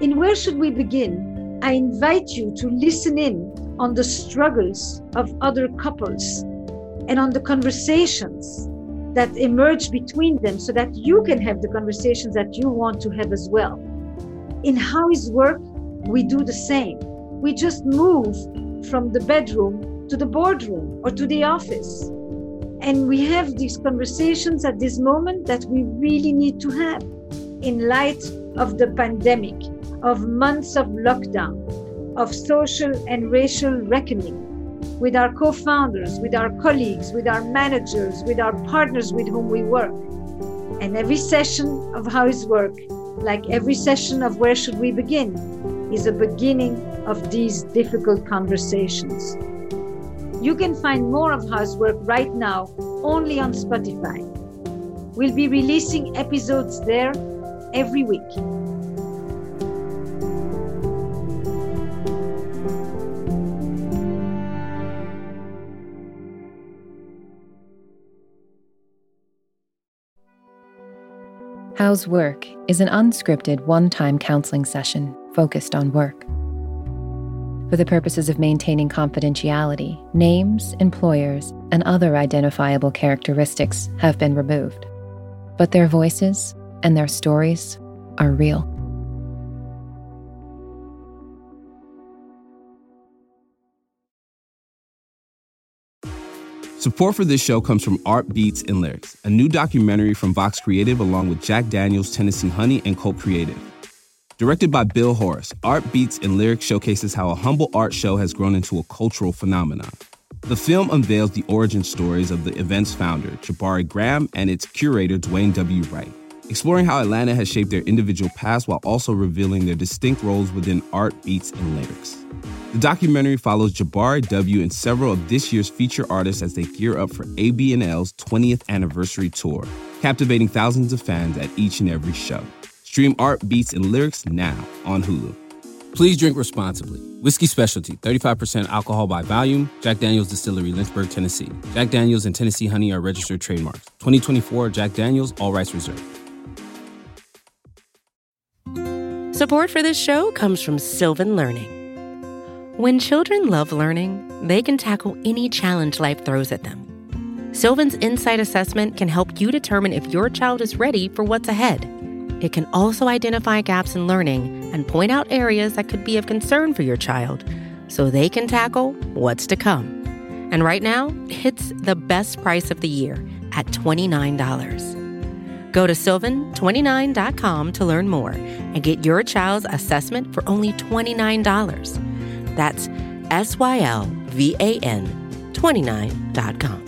In Where Should We Begin, I invite you to listen in on the struggles of other couples and on the conversations that emerge between them so that you can have the conversations that you want to have as well. In How Is Work, we do the same. We just move from the bedroom to the boardroom or to the office. And we have these conversations at this moment that we really need to have in light of the pandemic, of months of lockdown, of social and racial reckoning with our co-founders, with our colleagues, with our managers, with our partners with whom we work. And every session of How Is Work, like every session of Where Should We Begin, is a beginning of these difficult conversations. You can find more of How Is Work right now only on Spotify. We'll be releasing episodes there every week. How's Work is an unscripted one-time counseling session focused on work. For the purposes of maintaining confidentiality, names, employers, and other identifiable characteristics have been removed. But their voices and their stories are real. Support for this show comes from Art Beats and Lyrics, a new documentary from Vox Creative along with Jack Daniels, Tennessee Honey, and Cult Creative. Directed by Bill Horace, Art Beats and Lyrics showcases how a humble art show has grown into a cultural phenomenon. The film unveils the origin stories of the event's founder, Jabari Graham, and its curator, Dwayne W. Wright, exploring how Atlanta has shaped their individual paths while also revealing their distinct roles within Art Beats and Lyrics. The documentary follows Jabari W. and several of this year's feature artists as they gear up for AB&L's 20th anniversary tour, captivating thousands of fans at each and every show. Stream Art Beats and Lyrics now on Hulu. Please drink responsibly. Whiskey Specialty, 35% alcohol by volume. Jack Daniels Distillery, Lynchburg, Tennessee. Jack Daniels and Tennessee Honey are registered trademarks. 2024 Jack Daniels, all rights reserved. Support for this show comes from Sylvan Learning. When children love learning, they can tackle any challenge life throws at them. Sylvan's Insight Assessment can help you determine if your child is ready for what's ahead. It can also identify gaps in learning and point out areas that could be of concern for your child so they can tackle what's to come. And right now, it's the best price of the year at $29. Go to sylvan29.com to learn more and get your child's assessment for only $29. That's SYLVAN29.com.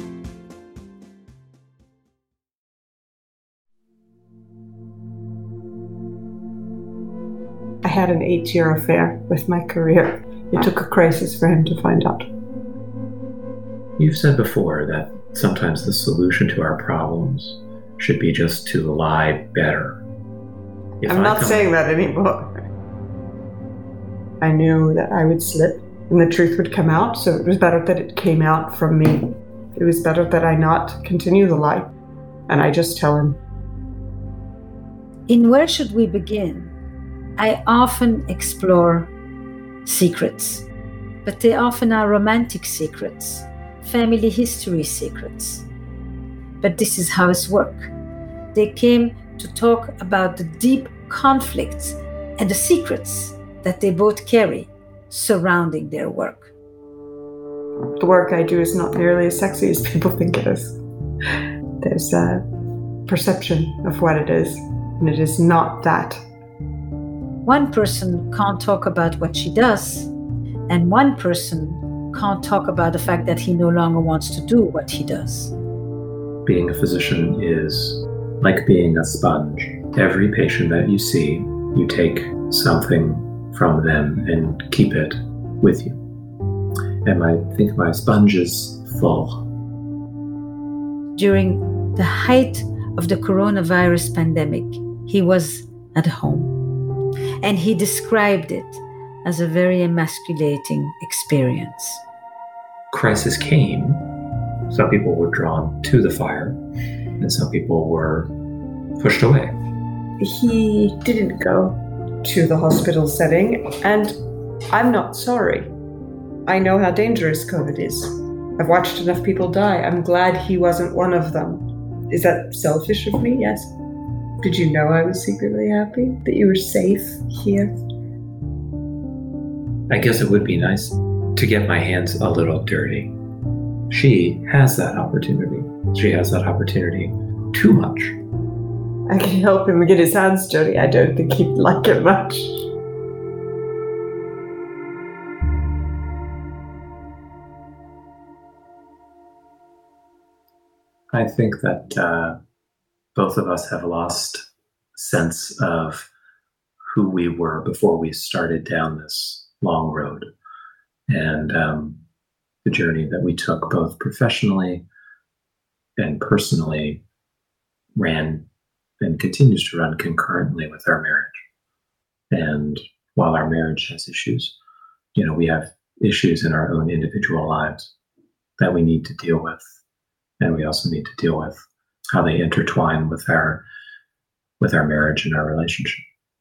I had an 8-year affair with my career. It took a crisis for him to find out. You've said before that sometimes the solution to our problems should be just to lie better. I'm not saying that anymore. I knew that I would slip and the truth would come out, so it was better that it came out from me. It was better that I not continue the lie, and I just tell him. In Where Should We Begin, I often explore secrets, but they often are romantic secrets, family history secrets. But this is How Is Work. They came to talk about the deep conflicts and the secrets that they both carry surrounding their work. The work I do is not nearly as sexy as people think it is. There's a perception of what it is, and it is not that. One person can't talk about what she does, and one person can't talk about the fact that he no longer wants to do what he does. Being a physician is like being a sponge. Every patient that you see, you take something from them and keep it with you. And I think my sponge is full. During the height of the coronavirus pandemic, he was at home. And he described it as a very emasculating experience. Crisis came. Some people were drawn to the fire, and some people were pushed away. He didn't go to the hospital setting, and I'm not sorry. I know how dangerous COVID is. I've watched enough people die. I'm glad he wasn't one of them. Is that selfish of me? Yes. Did you know I was secretly happy that you were safe here? I guess it would be nice to get my hands a little dirty. She has that opportunity. She has that opportunity too much. I can help him get his hands dirty. I don't think he'd like it much. I think that both of us have lost sense of who we were before we started down this long road. And the journey that we took both professionally and personally ran and continues to run concurrently with our marriage. And while our marriage has issues, we have issues in our own individual lives that we need to deal with. And we also need to deal with how they intertwine with our marriage and our relationship.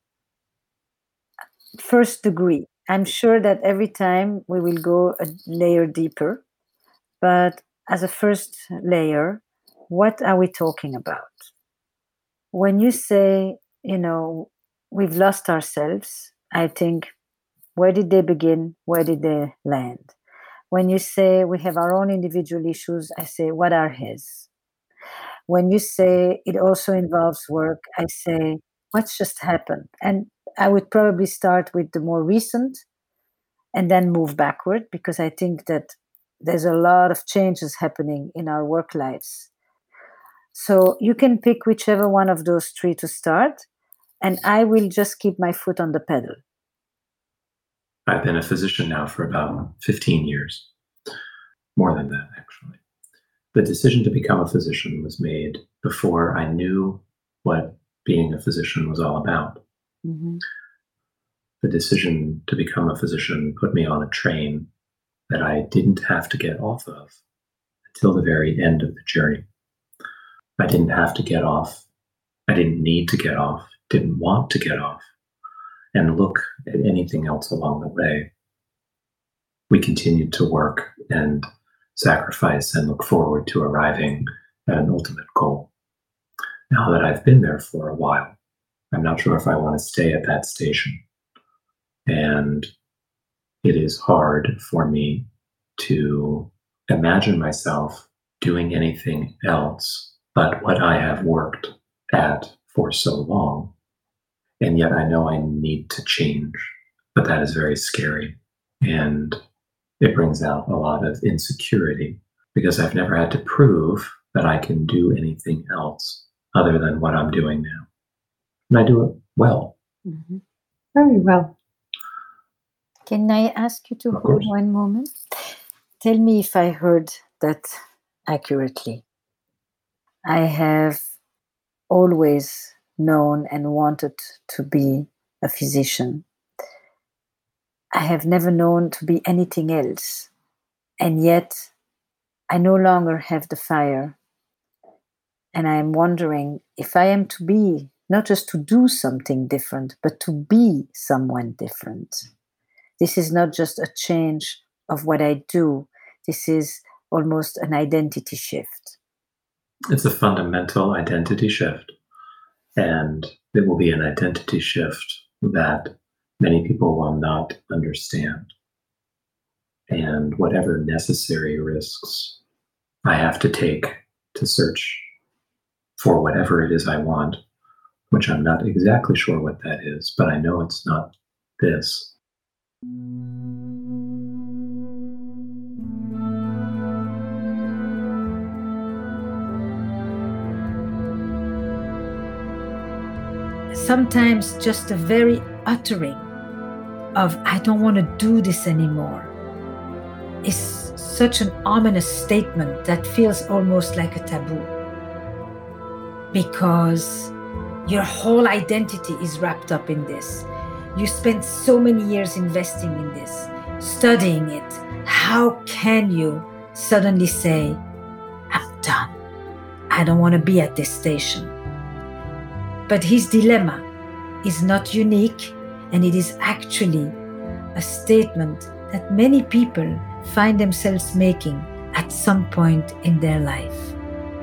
First degree. I'm sure that every time we will go a layer deeper, but as a first layer, what are we talking about? When you say, we've lost ourselves, I think, where did they begin? Where did they land? When you say we have our own individual issues, I say, what are his? When you say it also involves work, I say, what's just happened? And I would probably start with the more recent and then move backward, because I think that there's a lot of changes happening in our work lives. So you can pick whichever one of those three to start, and I will just keep my foot on the pedal. I've been a physician now for about 15 years, more than that, actually. The decision to become a physician was made before I knew what being a physician was all about. Mm-hmm. The decision to become a physician put me on a train that I didn't have to get off of until the very end of the journey. I didn't have to get off. I didn't need to get off, didn't want to get off and look at anything else along the way. We continued to work and sacrifice and look forward to arriving at an ultimate goal. Now that I've been there for a while, I'm not sure if I want to stay at that station. And it is hard for me to imagine myself doing anything else but what I have worked at for so long. And yet I know I need to change, but that is very scary. And it brings out a lot of insecurity because I've never had to prove that I can do anything else other than what I'm doing now. And I do it well. Mm-hmm. Very well. Can I ask you to hold one moment? Tell me if I heard that accurately. I have always known and wanted to be a physician. I have never known to be anything else. And yet, I no longer have the fire. And I am wondering if I am to be, not just to do something different, but to be someone different. This is not just a change of what I do. This is almost an identity shift. It's a fundamental identity shift. And it will be an identity shift that many people will not understand. And whatever necessary risks I have to take to search for whatever it is I want, which I'm not exactly sure what that is, but I know it's not this. Sometimes just the very uttering of I don't want to do this anymore is such an ominous statement that feels almost like a taboo. Because your whole identity is wrapped up in this. You spent so many years investing in this, studying it. How can you suddenly say, I'm done. I don't want to be at this station. But his dilemma is not unique. And it is actually a statement that many people find themselves making at some point in their life.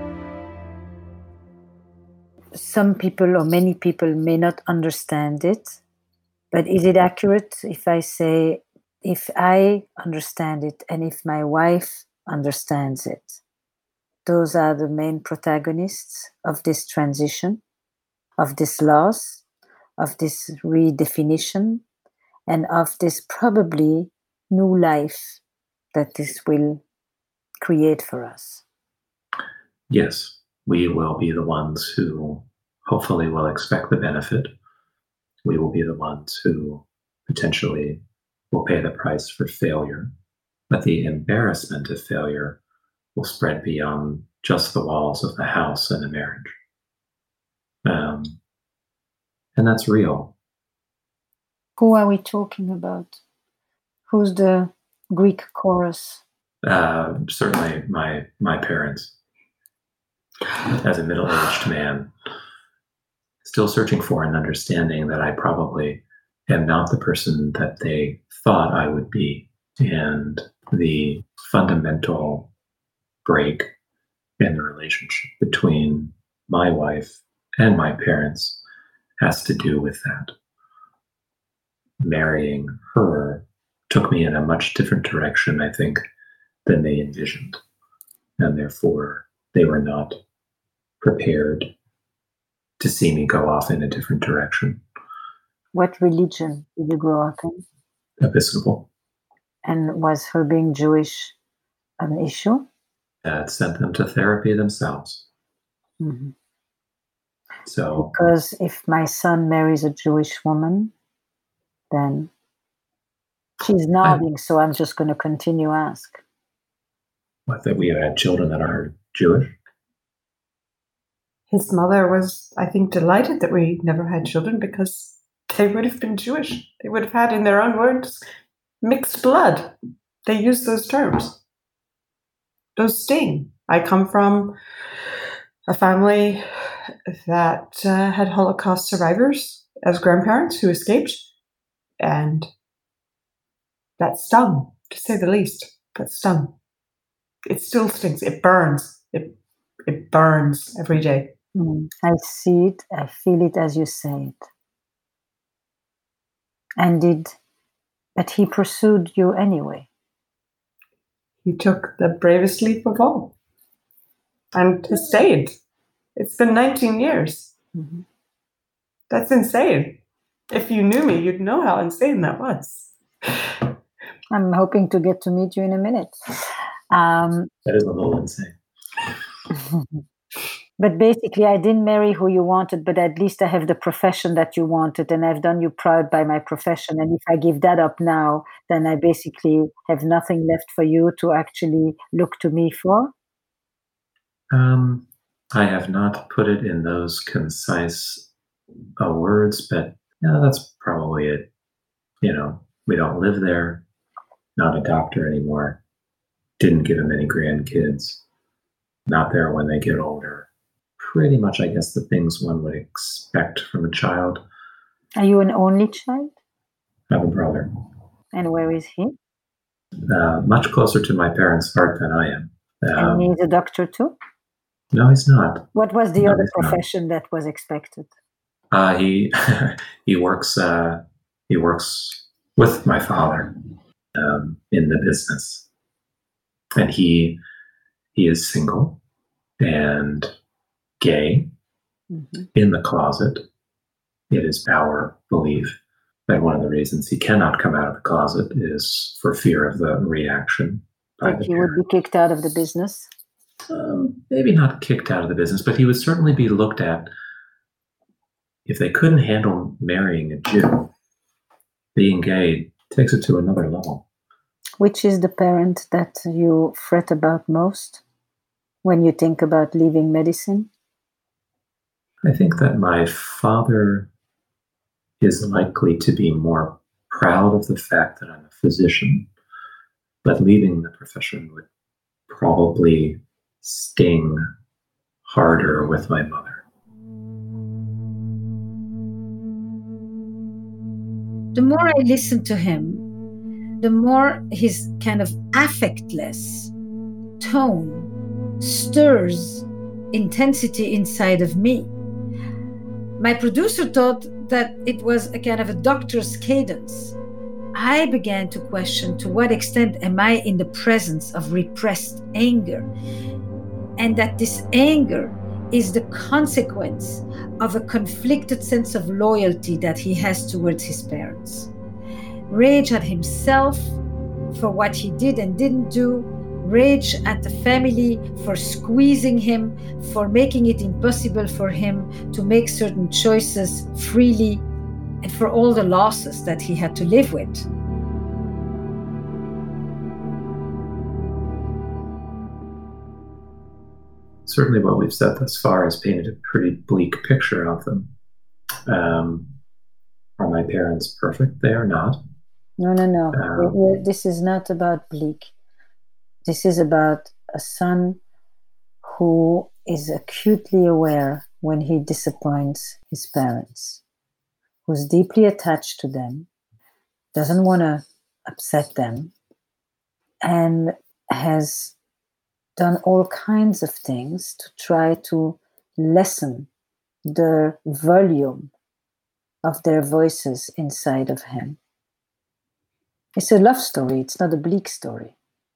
Some people or many people may not understand it, but is it accurate if I say, if I understand it and if my wife understands it, those are the main protagonists of this transition, of this loss, of this redefinition, and of this probably new life that this will create for us. Yes, we will be the ones who hopefully will expect the benefit. We will be the ones who potentially will pay the price for failure. But the embarrassment of failure will spread beyond just the walls of the house and the marriage. And that's real. Who are we talking about? Who's the Greek chorus? Certainly my parents. As a middle-aged man, still searching for an understanding that I probably am not the person that they thought I would be. And the fundamental break in the relationship between my wife and my parents has to do with that. Marrying her took me in a much different direction, I think, than they envisioned. And therefore, they were not prepared to see me go off in a different direction. What religion did you grow up in? Episcopal. And was her being Jewish an issue? It sent them to therapy themselves. Mm-hmm. So, because if my son marries a Jewish woman, then she's nodding, so I'm just going to continue ask. What, that we have had children that are Jewish? His mother was, I think, delighted that we never had children because they would have been Jewish. They would have had, in their own words, mixed blood. They use those terms. Those sting. I come from a family that had Holocaust survivors as grandparents who escaped, and that stung, to say the least. That stung. It still stings. It burns. It burns every day. I see it. I feel it as you say it. But he pursued you anyway. He took the bravest leap of all and has stayed. It's been 19 years. Mm-hmm. That's insane. If you knew me, you'd know how insane that was. I'm hoping to get to meet you in a minute. That is a little insane. But basically, I didn't marry who you wanted, but at least I have the profession that you wanted, and I've done you proud by my profession. And if I give that up now, then I basically have nothing left for you to actually look to me for. I have not put it in those concise words, but yeah, that's probably it. You know, we don't live there, not a doctor anymore, didn't give him any grandkids, not there when they get older. Pretty much, I guess, the things one would expect from a child. Are you an only child? I have a brother. And where is he? Much closer to my parents' heart than I am. And he's a doctor too? No, he's not. What was the other profession that was expected? He he works with my father in the business, and he is single and gay, in the closet. It is our belief that one of the reasons he cannot come out of the closet is for fear of the reaction. That he would be kicked out of the business? Maybe not kicked out of the business, but he would certainly be looked at. If they couldn't handle marrying a Jew, being gay takes it to another level. Which is the parent that you fret about most when you think about leaving medicine? I think that my father is likely to be more proud of the fact that I'm a physician, but leaving the profession would probably sting harder with my mother. the more I listen to him, the more his kind of affectless tone stirs intensity inside of me. My producer thought that it was a kind of a doctor's cadence. I began to question to what extent am I in the presence of repressed anger, and that this anger is the consequence of a conflicted sense of loyalty that he has towards his parents. Rage at himself for what he did and didn't do, rage at the family for squeezing him, for making it impossible for him to make certain choices freely, and for all the losses that he had to live with. Certainly what we've said thus far has painted a pretty bleak picture of them. Are my parents perfect? They are not. No. This is not about bleak. This is about a son who is acutely aware when he disappoints his parents, who's deeply attached to them, doesn't want to upset them, and has done all kinds of things to try to lessen the volume of their voices inside of him. It's a love story. It's not a bleak story.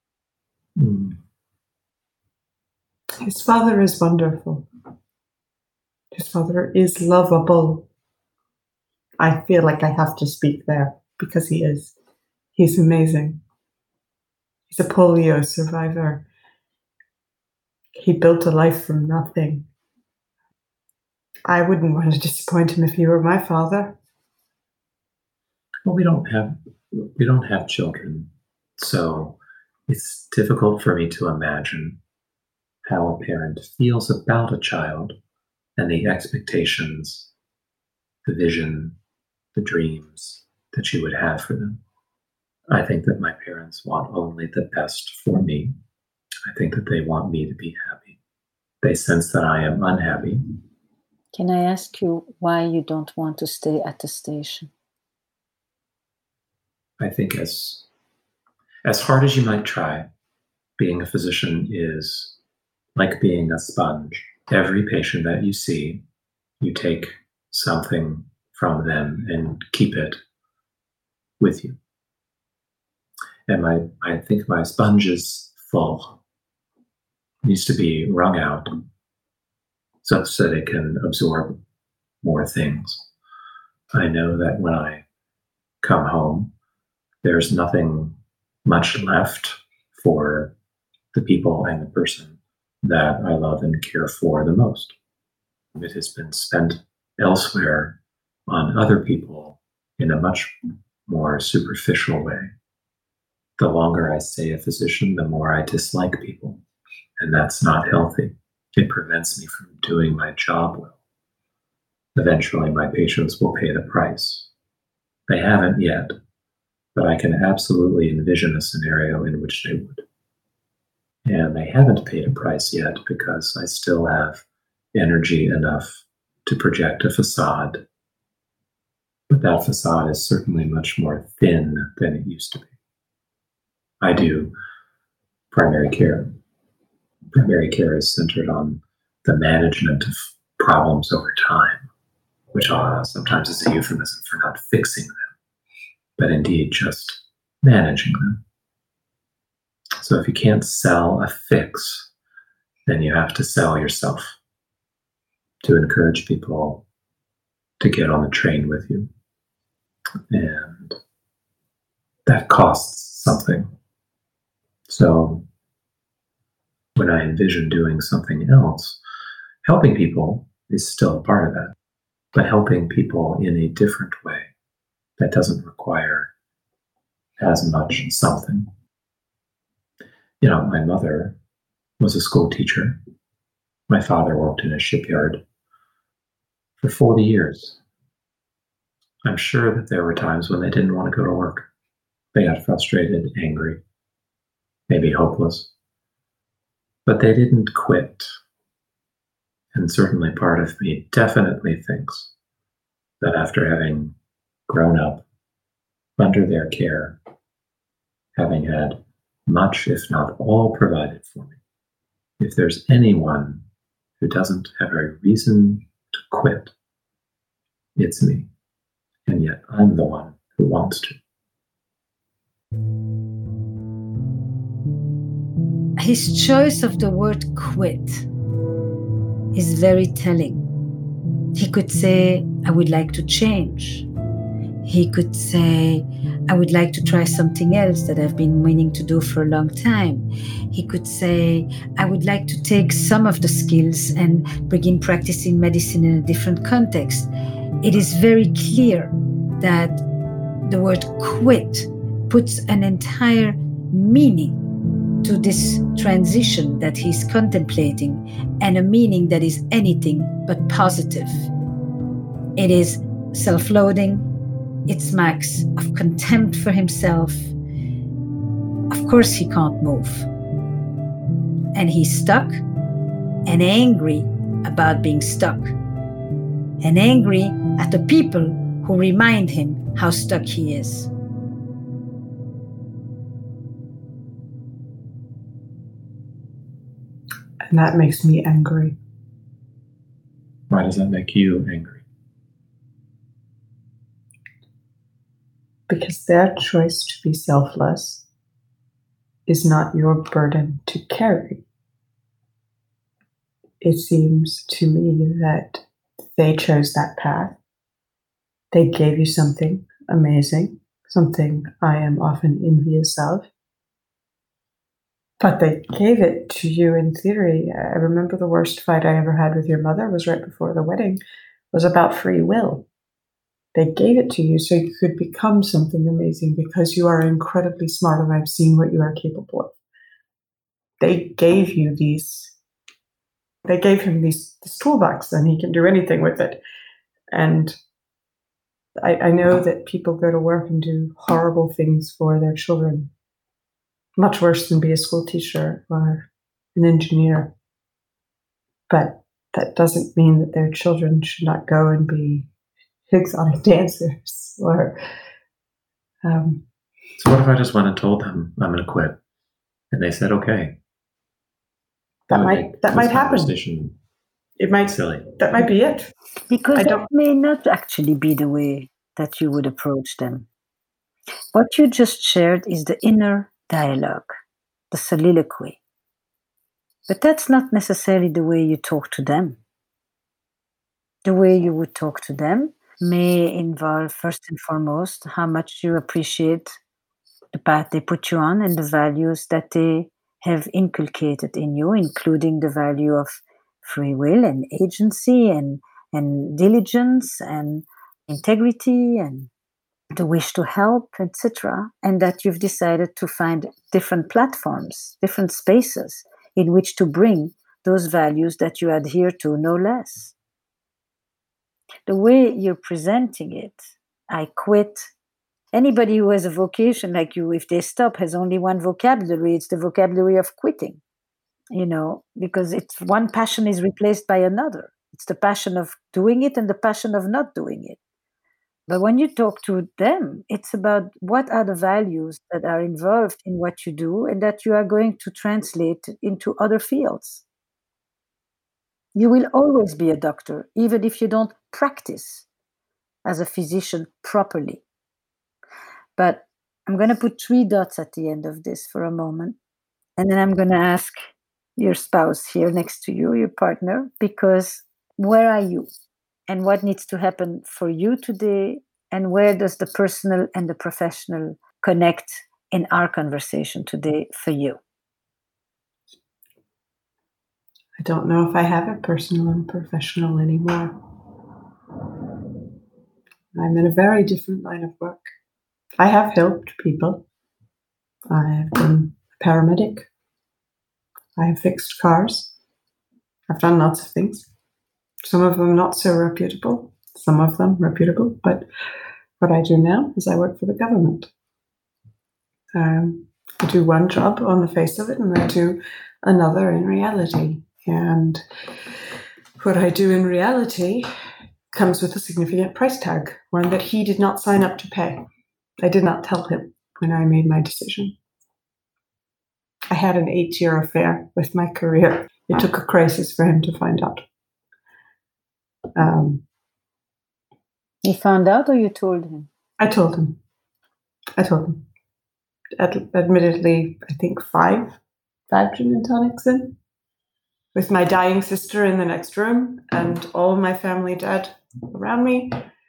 His father is wonderful. His father is lovable. I feel like I have to speak there because he is. He's amazing. He's a polio survivor. He built a life from nothing. I wouldn't want to disappoint him if he were my father. Well, we don't have children, so it's difficult for me to imagine how a parent feels about a child and the expectations, the vision, the dreams that you would have for them. I think that my parents want only the best for me. I think that they want me to be happy. They sense that I am unhappy. Can I ask you why you don't want to stay at the station? I think as hard as you might try, being a physician is like being a sponge. Every patient that you see, you take something from them and keep it with you. And I think my sponge is full. It needs to be wrung out so that it can absorb more things. I know that when I come home, there's nothing much left for the people and the person that I love and care for the most. It has been spent elsewhere on other people in a much more superficial way. The longer I stay a physician, the more I dislike people. And that's not healthy. It prevents me from doing my job well. Eventually, my patients will pay the price. They haven't yet, but I can absolutely envision a scenario in which they would. And they haven't paid a price yet because I still have energy enough to project a facade. But that facade is certainly much more thin than it used to be. I do primary care. Primary care is centered on the management of problems over time, which sometimes is a euphemism for not fixing them, but indeed just managing them. So if you can't sell a fix, then you have to sell yourself to encourage people to get on the train with you. And that costs something. So when I envision doing something else, helping people is still a part of that, but helping people in a different way that doesn't require as much something. You know, my mother was a school teacher. My father worked in a shipyard for 40 years. I'm sure that there were times when they didn't want to go to work. They got frustrated, angry, maybe hopeless. But they didn't quit. And certainly part of me definitely thinks that after having grown up under their care, having had much, if not all, provided for me. If there's anyone who doesn't have a reason to quit, it's me. And yet I'm the one who wants to. His choice of the word quit is very telling. He could say, I would like to change. He could say, I would like to try something else that I've been meaning to do for a long time. He could say, I would like to take some of the skills and begin practicing medicine in a different context. It is very clear that the word quit puts an entire meaning to this transition that he's contemplating, and a meaning that is anything but positive. It is self-loathing. It smacks of contempt for himself. Of course he can't move. And he's stuck and angry about being stuck. And angry at the people who remind him how stuck he is. And that makes me angry. Why does that make you angry? Because their choice to be selfless is not your burden to carry. It seems to me that they chose that path. They gave you something amazing, something I am often envious of. But they gave it to you in theory. I remember the worst fight I ever had with your mother was right before the wedding. It was about free will. They gave it to you so you could become something amazing because you are incredibly smart and I've seen what you are capable of. They gave you they gave him this toolbox and he can do anything with it. And I know that people go to work and do horrible things for their children. Much worse than be a school teacher or an engineer. But that doesn't mean that their children should not go and be exotic dancers or... So what if I just went and told them I'm going to quit? And they said, okay. That might happen. It might silly. That might be it. Because that may not actually be the way that you would approach them. What you just shared is the inner dialogue, the soliloquy. But that's not necessarily the way you talk to them. The way you would talk to them may involve, first and foremost, how much you appreciate the path they put you on and the values that they have inculcated in you, including the value of free will and agency and diligence and integrity and the wish to help, etc. And that you've decided to find different platforms, different spaces in which to bring those values that you adhere to, no less. The way you're presenting it, I quit. Anybody who has a vocation like you, if they stop, has only one vocabulary. It's the vocabulary of quitting, because it's one passion is replaced by another. It's the passion of doing it and the passion of not doing it. But when you talk to them, it's about what are the values that are involved in what you do and that you are going to translate into other fields. You will always be a doctor, even if you don't practice as a physician properly. But I'm going to put 3 dots at the end of this for a moment. And then I'm going to ask your spouse here next to you, your partner, because where are you? And what needs to happen for you today? And where does the personal and the professional connect in our conversation today for you? I don't know if I have a personal and professional anymore. I'm in a very different line of work. I have helped people. I have been a paramedic. I have fixed cars. I've done lots of things. Some of them not so reputable, some of them reputable. But what I do now is I work for the government. I do one job on the face of it and I do another in reality. And what I do in reality comes with a significant price tag, one that he did not sign up to pay. I did not tell him when I made my decision. I had an 8-year affair with my career. It took a crisis for him to find out. He found out, or you told him? I told him. Admittedly, I think five gin and tonics in, with my dying sister in the next room and all my family dead around me.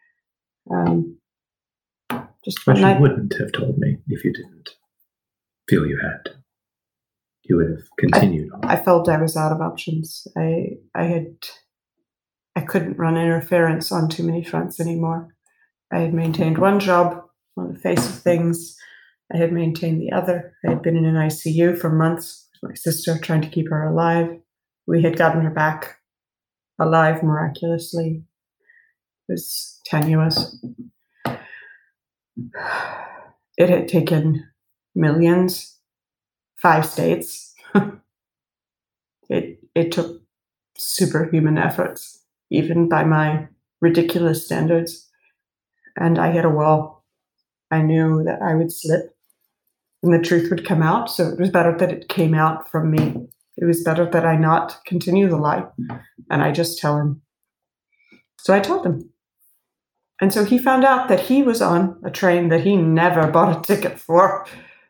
But you wouldn't have told me if you didn't feel you had to. You would have continued on. I felt I was out of options. I couldn't run interference on too many fronts anymore. I had maintained one job on the face of things. I had maintained the other. I had been in an ICU for months with my sister, trying to keep her alive. We had gotten her back alive miraculously. It was tenuous. It had taken millions, 5 states. It took superhuman efforts, even by my ridiculous standards. And I hit a wall. I knew that I would slip and the truth would come out. So it was better that it came out from me. It was better that I not continue the lie and I just tell him. So I told him. And so he found out that he was on a train that he never bought a ticket for.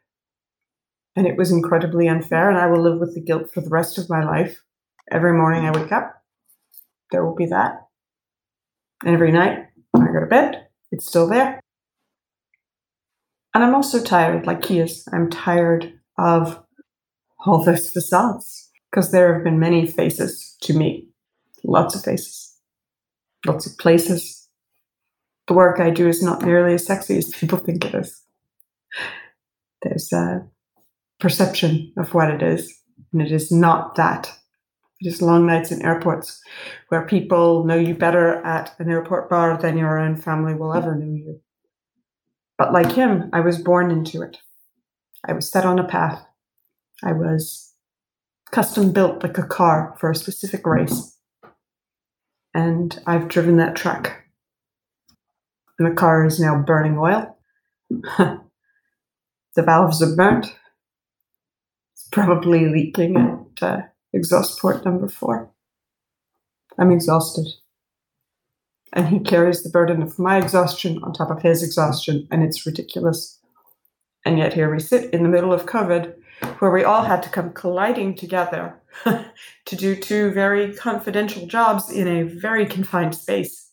And it was incredibly unfair, and I will live with the guilt for the rest of my life. Every morning I wake up, there will be that. And every night when I go to bed, it's still there. And I'm also tired, like he is. I'm tired of all those facades, because there have been many faces to me. Lots of faces. Lots of places. The work I do is not nearly as sexy as people think it is. There's a perception of what it is, and it is not that. It is long nights in airports where people know you better at an airport bar than your own family will ever know you. But like him, I was born into it. I was set on a path. I was custom built like a car for a specific race. And I've driven that truck. And the car is now burning oil. The valves are burnt. It's probably leaking at exhaust port number 4. I'm exhausted. And he carries the burden of my exhaustion on top of his exhaustion, and it's ridiculous. And yet here we sit in the middle of COVID, where we all had to come colliding together to do 2 very confidential jobs in a very confined space.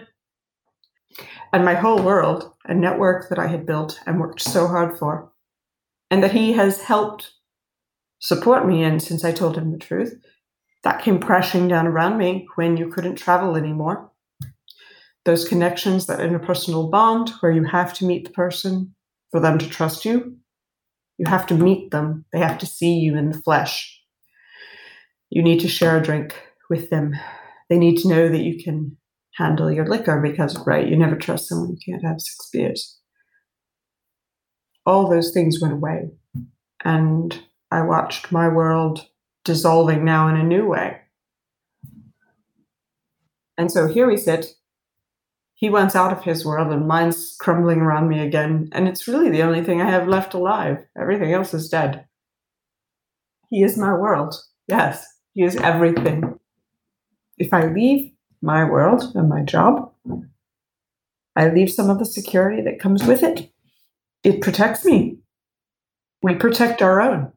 And my whole world, a network that I had built and worked so hard for, and that he has helped support me in since I told him the truth, that came crashing down around me when you couldn't travel anymore. Those connections, that interpersonal bond where you have to meet the person for them to trust you. You have to meet them. They have to see you in the flesh. You need to share a drink with them. They need to know that you can handle your liquor because, right, you never trust someone who can't have 6 beers. All those things went away. And I watched my world dissolving now in a new way. And so here we sit. He wants out of his world and mine's crumbling around me again. And it's really the only thing I have left alive. Everything else is dead. He is my world. Yes, he is everything. If I leave my world and my job, I leave some of the security that comes with it. It protects me. We protect our own.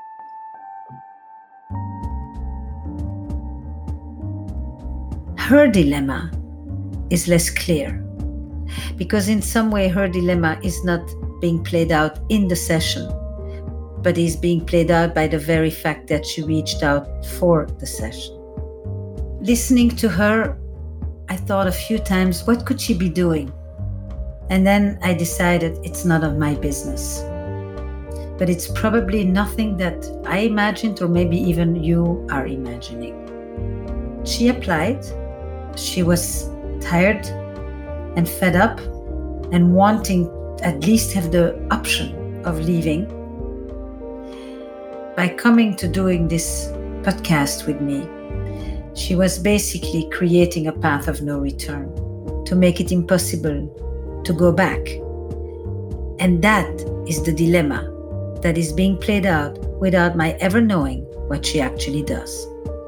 Her dilemma is less clear, because in some way her dilemma is not being played out in the session, but is being played out by the very fact that she reached out for the session. Listening to her, I thought a few times, what could she be doing? And then I decided it's none of my business. But it's probably nothing that I imagined, or maybe even you are imagining. She applied. She was tired and fed up and wanting at least have the option of leaving. By coming to doing this podcast with me, she was basically creating a path of no return, to make it impossible to go back. And that is the dilemma that is being played out without my ever knowing what she actually does.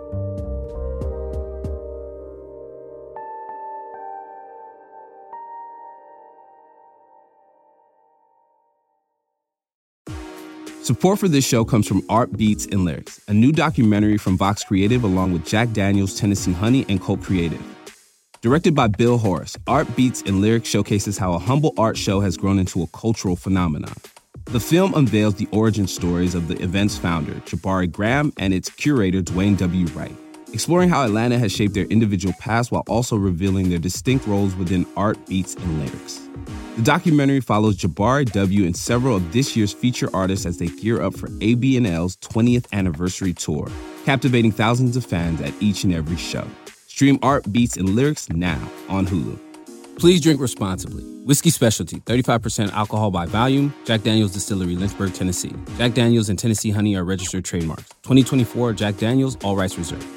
Support for this show comes from Art Beats and Lyrics, a new documentary from Vox Creative along with Jack Daniels, Tennessee Honey, and Colt Creative. Directed by Bill Horace, Art Beats and Lyrics showcases how a humble art show has grown into a cultural phenomenon. The film unveils the origin stories of the event's founder, Jabari Graham, and its curator, Dwayne W. Wright, exploring how Atlanta has shaped their individual paths while also revealing their distinct roles within Art Beats and Lyrics. The documentary follows Jabari W. and several of this year's feature artists as they gear up for ABNL's 20th anniversary tour, captivating thousands of fans at each and every show. Stream Art Beats and Lyrics now on Hulu. Please drink responsibly. Whiskey Specialty, 35% alcohol by volume. Jack Daniel's Distillery, Lynchburg, Tennessee. Jack Daniel's and Tennessee Honey are registered trademarks. 2024 Jack Daniel's, all rights reserved.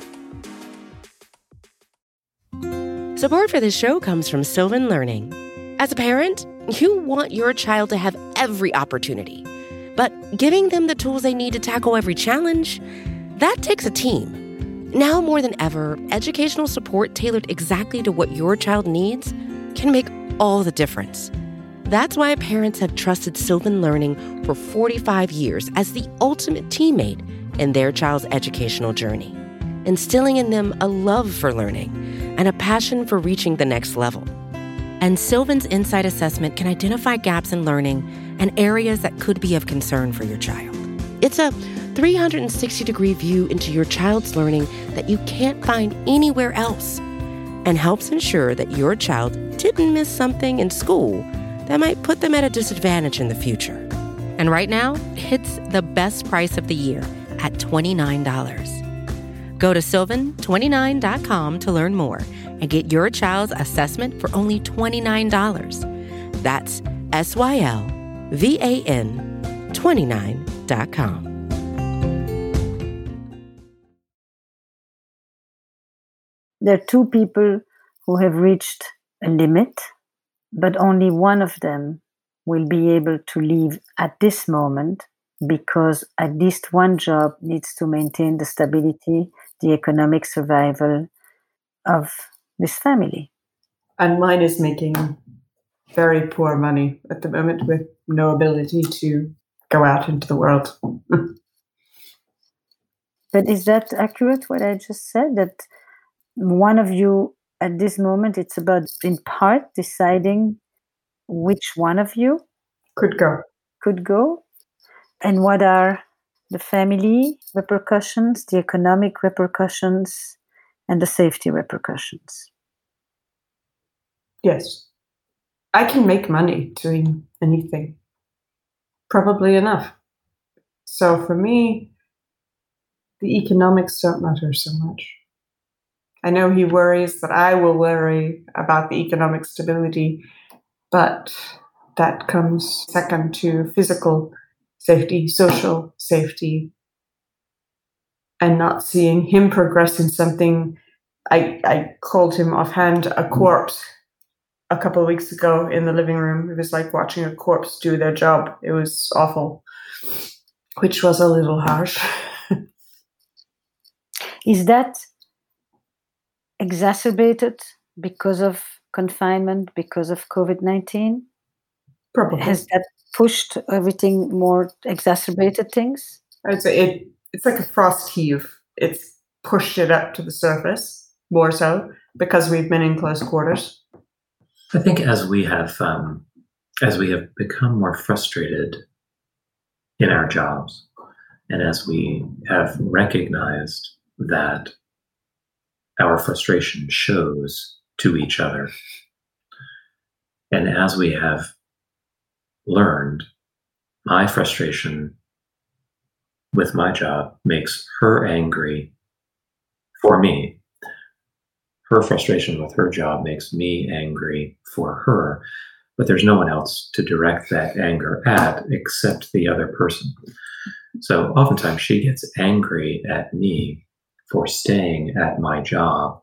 Support for this show comes from Sylvan Learning. As a parent, you want your child to have every opportunity, but giving them the tools they need to tackle every challenge, that takes a team. Now more than ever, educational support tailored exactly to what your child needs can make all the difference. That's why parents have trusted Sylvan Learning for 45 years as the ultimate teammate in their child's educational journey, instilling in them a love for learning and a passion for reaching the next level. And Sylvan's Insight Assessment can identify gaps in learning and areas that could be of concern for your child. It's a 360-degree view into your child's learning that you can't find anywhere else, and helps ensure that your child didn't miss something in school that might put them at a disadvantage in the future. And right now, it's the best price of the year at $29. Go to sylvan29.com to learn more and get your child's assessment for only $29. That's SYLVAN 29.com. There are two people who have reached a limit, but only one of them will be able to leave at this moment because at least one job needs to maintain the stability, the economic survival of this family. And mine is making very poor money at the moment with no ability to go out into the world. But is that accurate, what I just said? That one of you at this moment, it's about in part deciding which one of you could go. And what are the family repercussions, the economic repercussions, and the safety repercussions? Yes. I can make money doing anything. Probably enough. So for me, the economics don't matter so much. I know he worries that I will worry about the economic stability, but that comes second to physical safety, social safety, and not seeing him progress in something. I called him offhand a corpse a couple of weeks ago in the living room. It was like watching a corpse do their job. It was awful, which was a little harsh. Is that exacerbated because of confinement, because of COVID-19? Probably. Has that pushed everything more, exacerbated things? I'd say it's like a frost heave. It's pushed it up to the surface more so because we've been in close quarters. I think as we have become more frustrated in our jobs, and as we have recognized that our frustration shows to each other, and as we have learned, my frustration with my job makes her angry for me. Her frustration with her job makes me angry for her, but there's no one else to direct that anger at except the other person. So oftentimes she gets angry at me for staying at my job.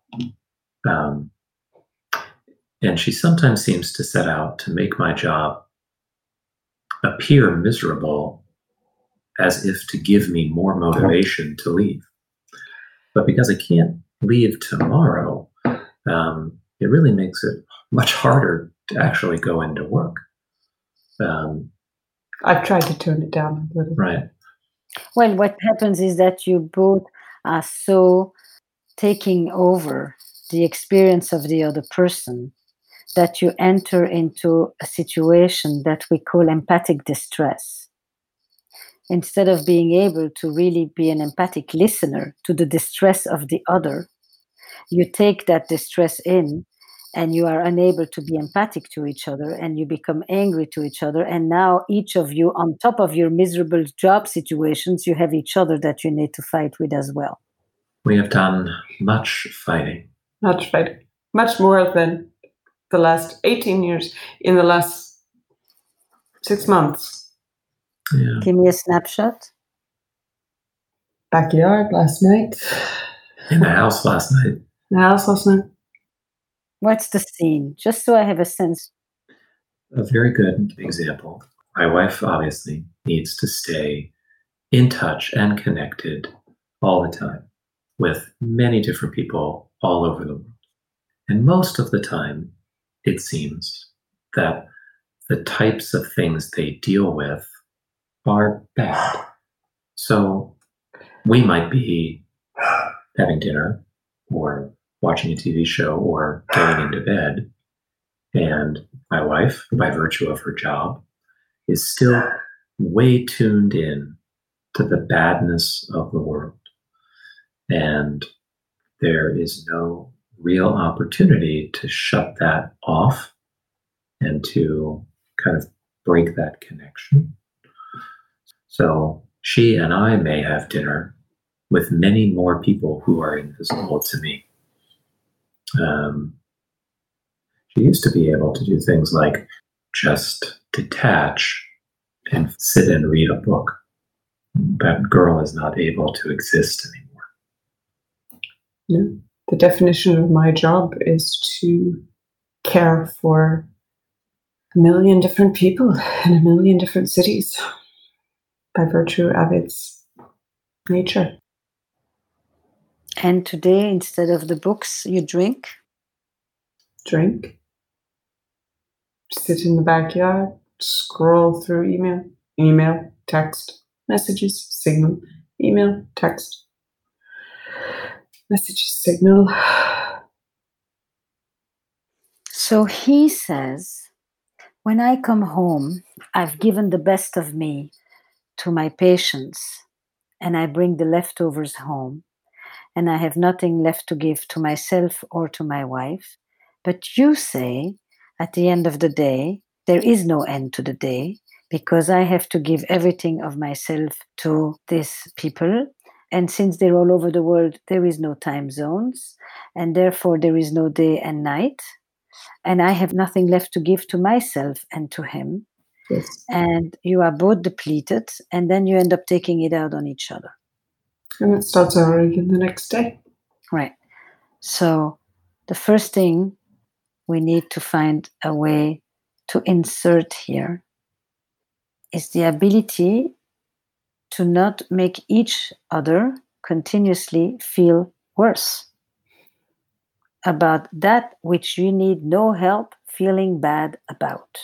And she sometimes seems to set out to make my job appear miserable as if to give me more motivation to leave. But because I can't leave tomorrow, it really makes it much harder to actually go into work. I've tried to tone it down a little. Right. Well, what happens is that you both are so taking over the experience of the other person that you enter into a situation that we call empathic distress. Instead of being able to really be an empathic listener to the distress of the other, you take that distress in and you are unable to be empathic to each other and you become angry to each other. And now each of you, on top of your miserable job situations, you have each other that you need to fight with as well. We have done much fighting. Much fighting. Much more than the last 18 years, in the last 6 months. Yeah. Give me a snapshot. Backyard last night. In the house last night. The house last night. What's the scene? Just so I have a sense. A very good example. My wife obviously needs to stay in touch and connected all the time with many different people all over the world. And most of the time, it seems that the types of things they deal with are bad. So we might be having dinner or watching a TV show or getting into bed, and my wife, by virtue of her job, is still way tuned in to the badness of the world. And there is no real opportunity to shut that off and to kind of break that connection. So she and I may have dinner with many more people who are invisible to me. She used to be able to do things like just detach and sit and read a book. That girl is not able to exist anymore. No. The definition of my job is to care for 1 million different people in 1 million different cities by virtue of its nature. And today, instead of the books, you drink? Drink. Sit in the backyard, scroll through email, text, messages, signal, email, text, messages, signal. So he says, when I come home, I've given the best of me to my patients, and I bring the leftovers home, and I have nothing left to give to myself or to my wife. But you say, at the end of the day, there is no end to the day, because I have to give everything of myself to these people. And since they're all over the world, there is no time zones, and therefore there is no day and night. And I have nothing left to give to myself and to him. Yes. And you are both depleted, and then you end up taking it out on each other. And it starts over again the next day. Right. So the first thing we need to find a way to insert here is the ability to not make each other continuously feel worse about that which you need no help feeling bad about.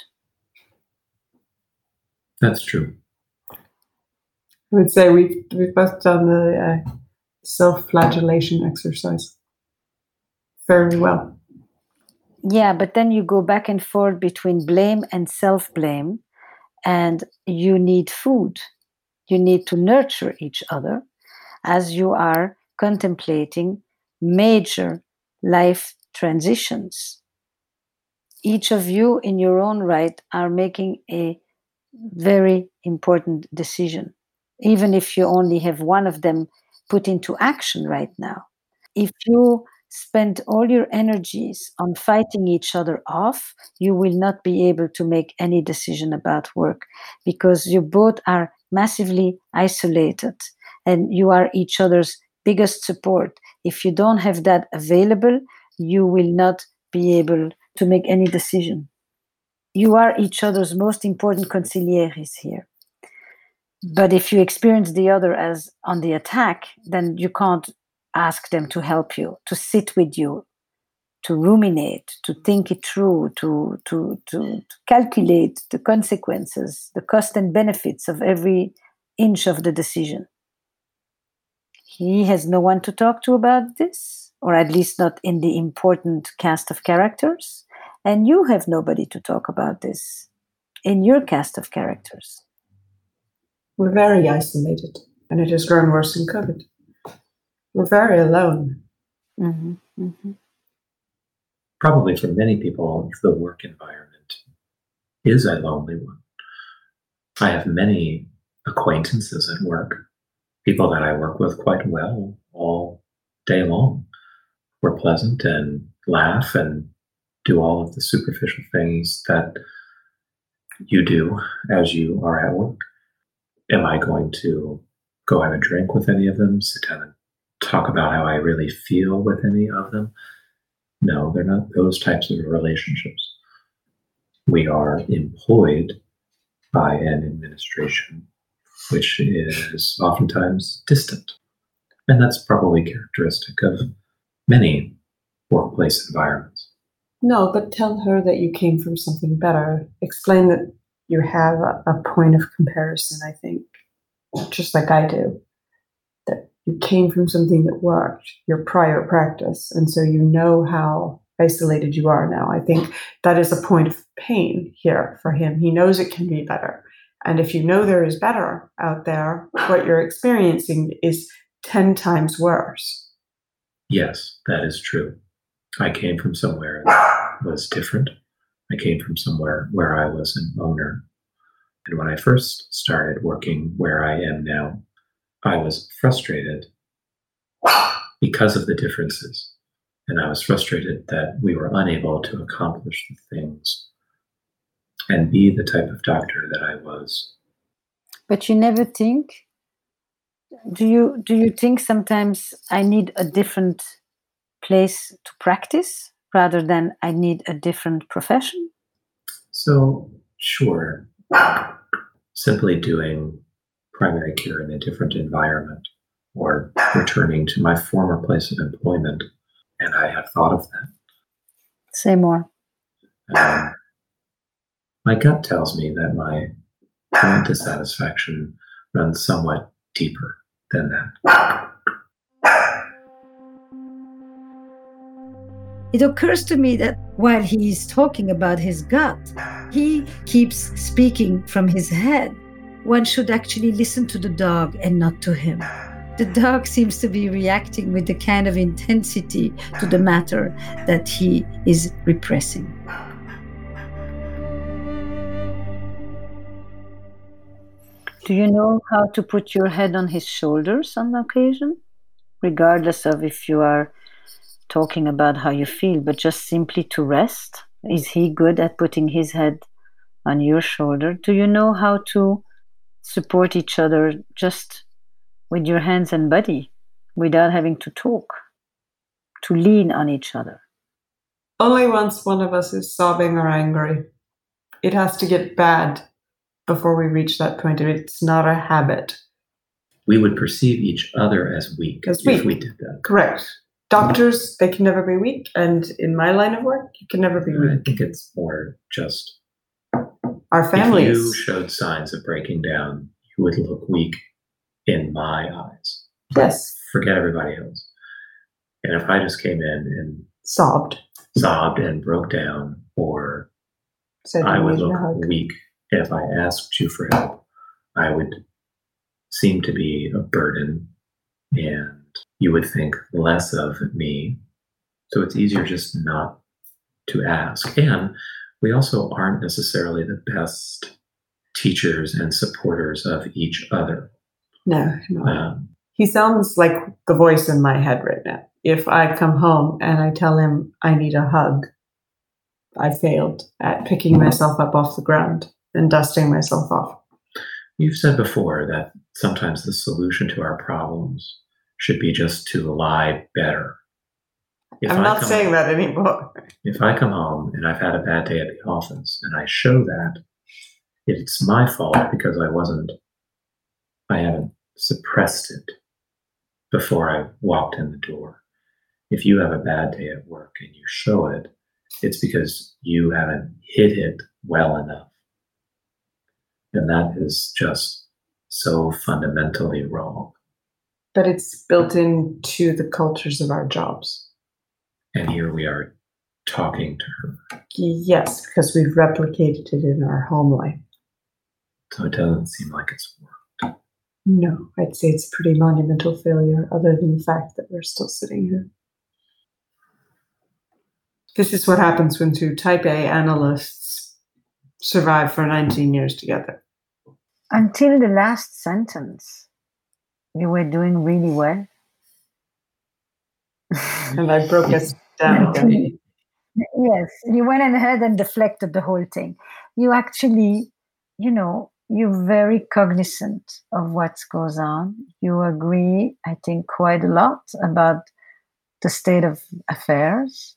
That's true. I would say we've both done the self-flagellation exercise very well. Yeah, but then you go back and forth between blame and self-blame, and you need food. You need to nurture each other as you are contemplating major life transitions. Each of you in your own right are making a very important decision, even if you only have one of them put into action right now. If you spend all your energies on fighting each other off, you will not be able to make any decision about work, because you both are massively isolated and you are each other's biggest support. If you don't have that available, you will not be able to make any decision. you are each other's most important consiglieres here. But if you experience the other as on the attack, then you can't ask them to help you, to sit with you, to ruminate, to think it through, to calculate the consequences, the cost and benefits of every inch of the decision. He has no one to talk to about this, or at least not in the important cast of characters. And you have nobody to talk about this in your cast of characters. We're very isolated, and it has grown worse in COVID. We're very alone. Mm-hmm. Mm-hmm. Probably for many people, the work environment is a lonely one. I have many acquaintances at work, people that I work with quite well all day long. We're pleasant and laugh and do all of the superficial things that you do as you are at work. Am I going to go have a drink with any of them, sit down and talk about how I really feel with any of them? No, they're not those types of relationships. We are employed by an administration which is oftentimes distant. And that's probably characteristic of many workplace environments. No, but tell her that you came from something better. Explain that you have a point of comparison, I think, just like I do. That you came from something that worked, your prior practice, and so you know how isolated you are now. I think that is a point of pain here for him. He knows it can be better. And if you know there is better out there, what you're experiencing is 10 times worse. Yes, that is true. I came from somewhere that was different. I came from somewhere where I was an owner. And when I first started working where I am now, I was frustrated because of the differences. And I was frustrated that we were unable to accomplish the things and be the type of doctor that I was. But you never think, do you think sometimes I need a different place to practice rather than I need a different profession? So, sure. Simply doing primary care in a different environment or returning to my former place of employment, and I have thought of that. Say more. My gut tells me that my current dissatisfaction runs somewhat deeper than that. It occurs to me that while he is talking about his gut, he keeps speaking from his head. One should actually listen to the dog and not to him. The dog seems to be reacting with the kind of intensity to the matter that he is repressing. Do you know how to put your head on his shoulders on occasion? Regardless of if you are talking about how you feel, but just simply to rest? Is he good at putting his head on your shoulder? Do you know how to support each other just with your hands and body without having to talk, to lean on each other? Only once one of us is sobbing or angry. It has to get bad before we reach that point. It's not a habit. We would perceive each other as weak if we did that. Correct. Doctors, they can never be weak. And in my line of work, you can never be weak. I think it's more just our families. If you showed signs of breaking down, you would look weak in my eyes. Yes. Forget everybody else. And if I just came in and sobbed and broke down, or I would look weak if I asked you for help, I would seem to be a burden and you would think less of me. So it's easier just not to ask. And we also aren't necessarily the best teachers and supporters of each other. No. He sounds like the voice in my head right now. If I come home and I tell him I need a hug, I failed at picking myself up off the ground and dusting myself off. You've said before that sometimes the solution to our problems should be just to lie better. I'm not saying that anymore. If I come home and I've had a bad day at the office and I show that, it's my fault because I haven't suppressed it before I walked in the door. If you have a bad day at work and you show it, it's because you haven't hid it well enough. And that is just so fundamentally wrong. But it's built into the cultures of our jobs. And here we are talking to her. Yes, because we've replicated it in our home life. So it doesn't seem like it's worked. No, I'd say it's a pretty monumental failure, other than the fact that we're still sitting here. This is what happens when two type A analysts survive for 19 years together. Until the last sentence, you were doing really well. And I broke us down. Yes, you went ahead and deflected the whole thing. You actually, you're very cognizant of what goes on. You agree, I think, quite a lot about the state of affairs.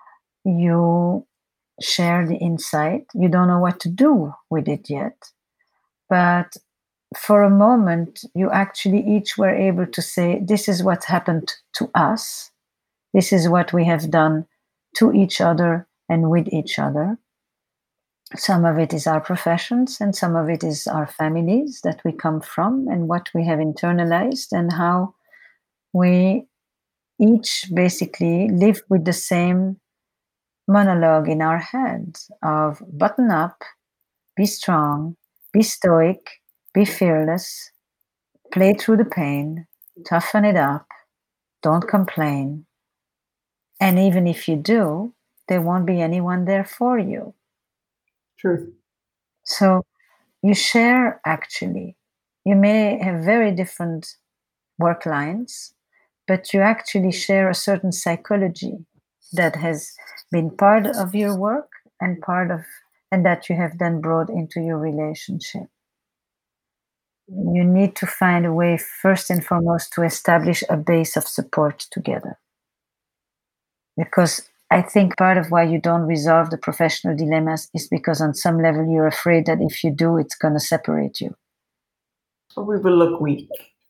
You share the insight. You don't know what to do with it yet. But for a moment, you actually each were able to say, this is what happened to us. This is what we have done to each other and with each other. Some of it is our professions, and some of it is our families that we come from and what we have internalized, and how we each basically live with the same monologue in our head of button up, be strong, be stoic, be fearless, play through the pain, toughen it up, don't complain. And even if you do, there won't be anyone there for you. Truth. So you share, actually. You may have very different work lines, but you actually share a certain psychology that has been part of your work and that you have then brought into your relationship. You need to find a way, first and foremost, to establish a base of support together. Because I think part of why you don't resolve the professional dilemmas is because on some level you're afraid that if you do, it's going to separate you. Or we will look weak.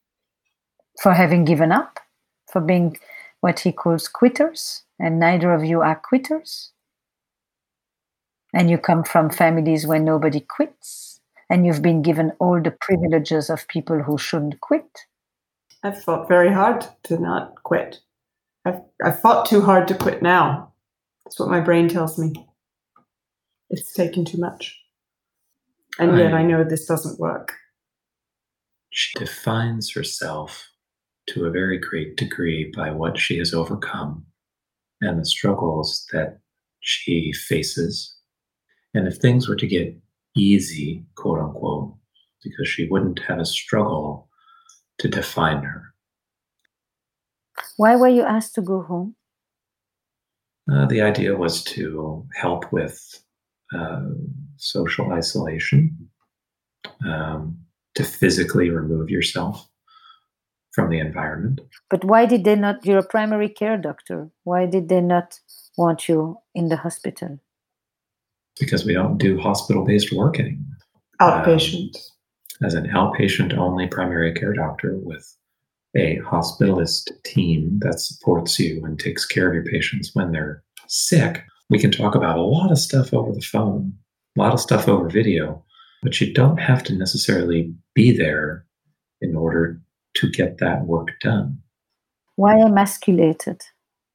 For having given up, for being what he calls quitters, and neither of you are quitters. And you come from families where nobody quits, and you've been given all the privileges of people who shouldn't quit. I've fought very hard to not quit. I've fought too hard to quit now. That's what my brain tells me. It's taken too much. And yet I know this doesn't work. She defines herself to a very great degree by what she has overcome and the struggles that she faces. And if things were to get easy, quote unquote, because she wouldn't have a struggle to define her. Why were you asked to go home? The idea was to help with social isolation, to physically remove yourself from the environment. But why did they not, you're a primary care doctor, why did they not want you in the hospital? Because we don't do hospital-based work anymore. Outpatient. As an outpatient-only primary care doctor with a hospitalist team that supports you and takes care of your patients when they're sick, we can talk about a lot of stuff over the phone, a lot of stuff over video, but you don't have to necessarily be there in order to get that work done. Why emasculated?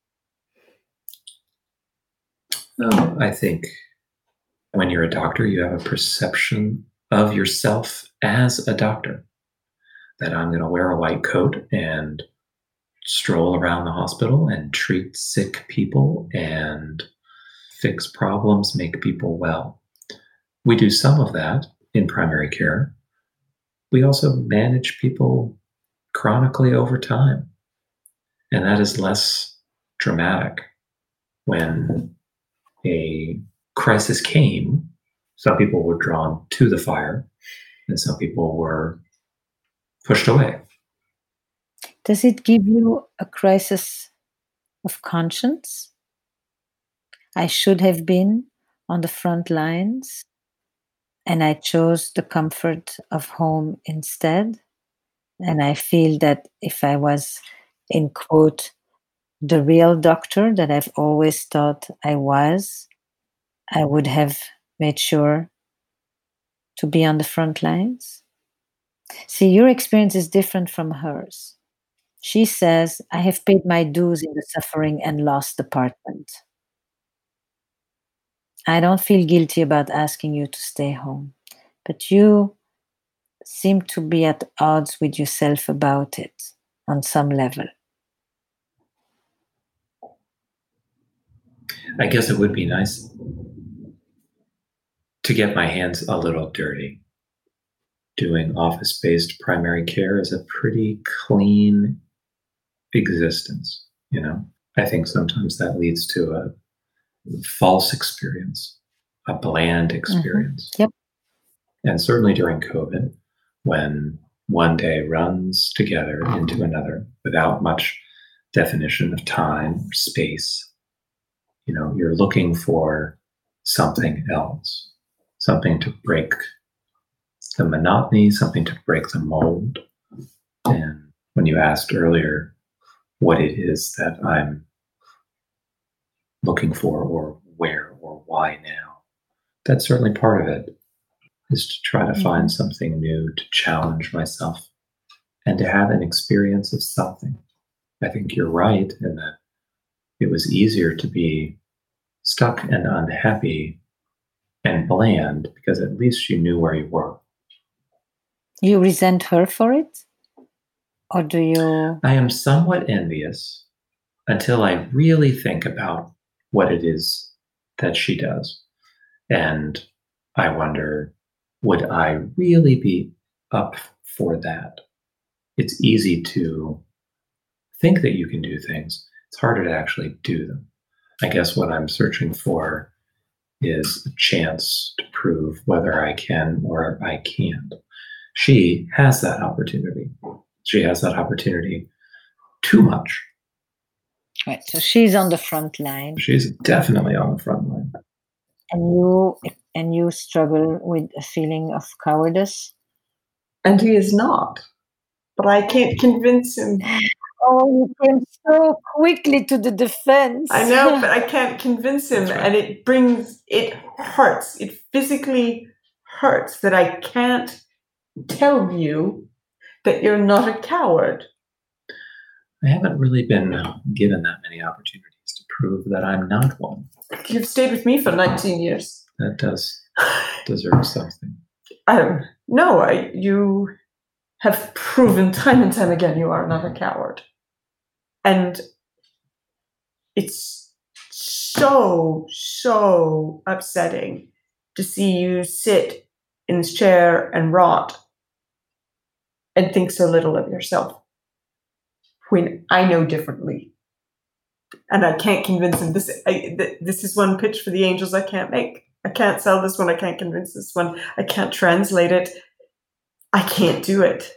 Oh, I think when you're a doctor, you have a perception of yourself as a doctor. That I'm going to wear a white coat and stroll around the hospital and treat sick people and fix problems, make people well. We do some of that in primary care. We also manage people chronically over time. And that is less dramatic. When a crisis came, some people were drawn to the fire and some people were pushed away. Does it give you a crisis of conscience. I should have been on the front lines, and I chose the comfort of home instead. And I feel that if I was, in quote, the real doctor that I've always thought I was, I would have made sure to be on the front lines. See, your experience is different from hers. She says, I have paid my dues in the suffering and loss department. I don't feel guilty about asking you to stay home, but you seem to be at odds with yourself about it on some level. I guess it would be nice to get my hands a little dirty. Doing office-based primary care is a pretty clean existence, you know? I think sometimes that leads to a false experience, a bland experience. Mm-hmm. Yep. And certainly during COVID, when one day runs together into another without much definition of time or space, you know, you're looking for something else, something to break the monotony, something to break the mold. And when you asked earlier what it is that I'm looking for, or where, or why now, that's certainly part of it, is to try to find something new, to challenge myself, and to have an experience of something. I think you're right in that it was easier to be stuck and unhappy and bland because at least you knew where you were. You resent her for it? Or do you? I am somewhat envious until I really think about what it is that she does. And I wonder, would I really be up for that? It's easy to think that you can do things. It's harder to actually do them. I guess what I'm searching for is a chance to prove whether I can or I can't. She has that opportunity. She has that opportunity too much. Right. So she's on the front line. She's definitely on the front line. And you struggle with a feeling of cowardice? And he is not. But I can't convince him. Oh, you came so quickly to the defense. I know, but I can't convince him. Right. And it hurts. It physically hurts that I can't tell you that you're not a coward. I haven't really been given that many opportunities to prove that I'm not one. You've stayed with me for 19 years. That does deserve something. No, you have proven time and time again you are not a coward. And it's so upsetting to see you sit in this chair and rot and think so little of yourself when I know differently. And I can't convince him. This is one pitch for the angels I can't make. I can't sell this one. I can't convince this one. I can't translate it. I can't do it.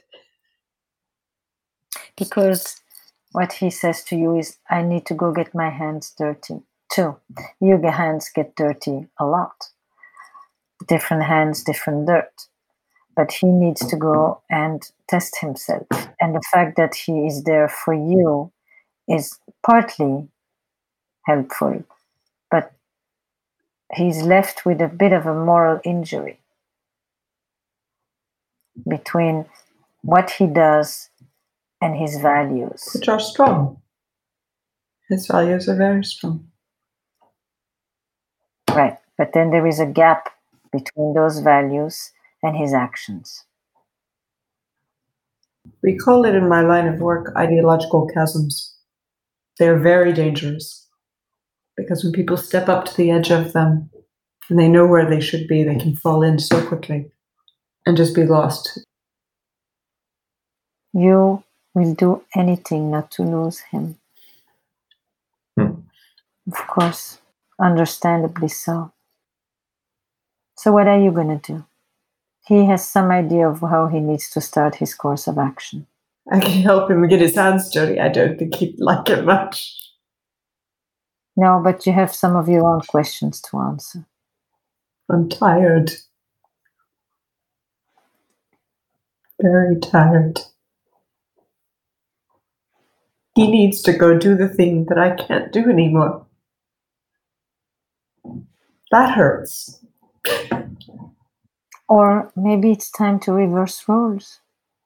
Because what he says to you is, I need to go get my hands dirty too. Your hands get dirty a lot. Different hands, different dirt. But he needs to go and test himself. And the fact that he is there for you is partly helpful. But he's left with a bit of a moral injury between what he does and his values. Which are strong. His values are very strong. Right. But then there is a gap between those values and his actions. We call it in my line of work ideological chasms. They're very dangerous because when people step up to the edge of them and they know where they should be, they can fall in so quickly and just be lost. You will do anything not to lose him. Of course, understandably so. So what are you going to do? He has some idea of how he needs to start his course of action. I can help him get his hands dirty. I don't think he'd like it much. No, but you have some of your own questions to answer. I'm tired. Very tired. He needs to go do the thing that I can't do anymore. That hurts. Or maybe it's time to reverse roles.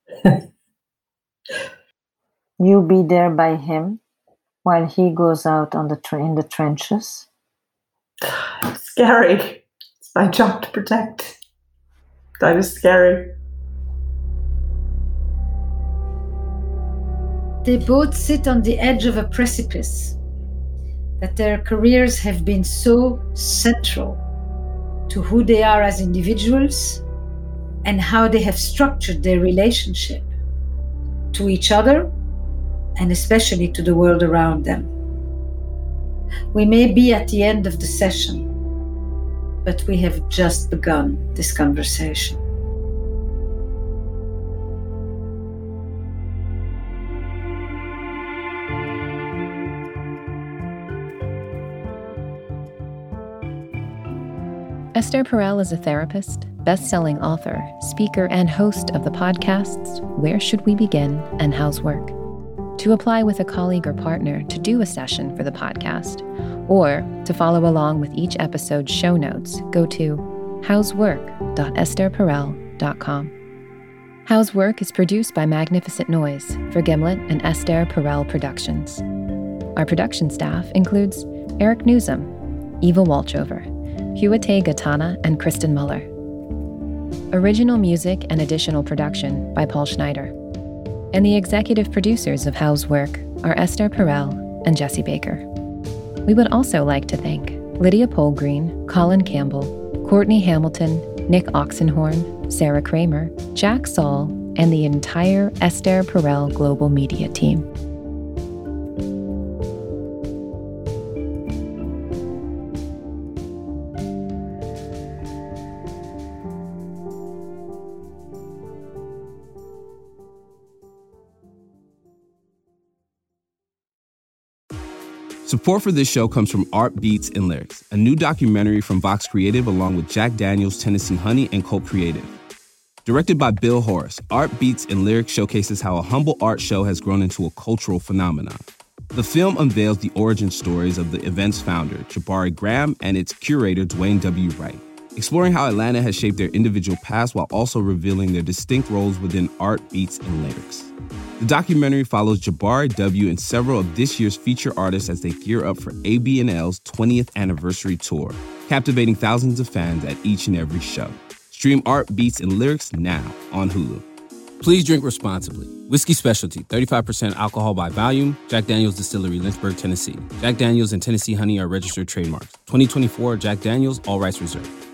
You be there by him while he goes out on in the trenches. It's scary. It's my job to protect. That is scary. They both sit on the edge of a precipice, that their careers have been so central to who they are as individuals and how they have structured their relationship to each other and especially to the world around them. We may be at the end of the session, but we have just begun this conversation. Esther Perel is a therapist, best-selling author, speaker, and host of the podcasts Where Should We Begin and How's Work. To apply with a colleague or partner to do a session for the podcast, or to follow along with each episode's show notes, go to howswork.estherperel.com. How's Work is produced by Magnificent Noise for Gimlet and Esther Perel Productions. Our production staff includes Eric Newsom, Eva Walchover, Huate Gatana, and Kristen Muller. Original music and additional production by Paul Schneider. And the executive producers of How's Work are Esther Perel and Jesse Baker. We would also like to thank Lydia Polgreen, Colin Campbell, Courtney Hamilton, Nick Oxenhorn, Sarah Kramer, Jack Saul, and the entire Esther Perel Global Media team. Support for this show comes from Art Beats and Lyrics, a new documentary from Vox Creative along with Jack Daniels, Tennessee Honey, and Colt Creative. Directed by Bill Horace, Art Beats and Lyrics showcases how a humble art show has grown into a cultural phenomenon. The film unveils the origin stories of the event's founder, Jabari Graham, and its curator, Dwayne W. Wright, exploring how Atlanta has shaped their individual paths while also revealing their distinct roles within Art Beats and Lyrics. The documentary follows Jabari W. and several of this year's feature artists as they gear up for AB&L's 20th anniversary tour, captivating thousands of fans at each and every show. Stream Art Beats and Lyrics now on Hulu. Please drink responsibly. Whiskey Specialty, 35% alcohol by volume. Jack Daniel's Distillery, Lynchburg, Tennessee. Jack Daniel's and Tennessee Honey are registered trademarks. 2024 Jack Daniel's, all rights reserved.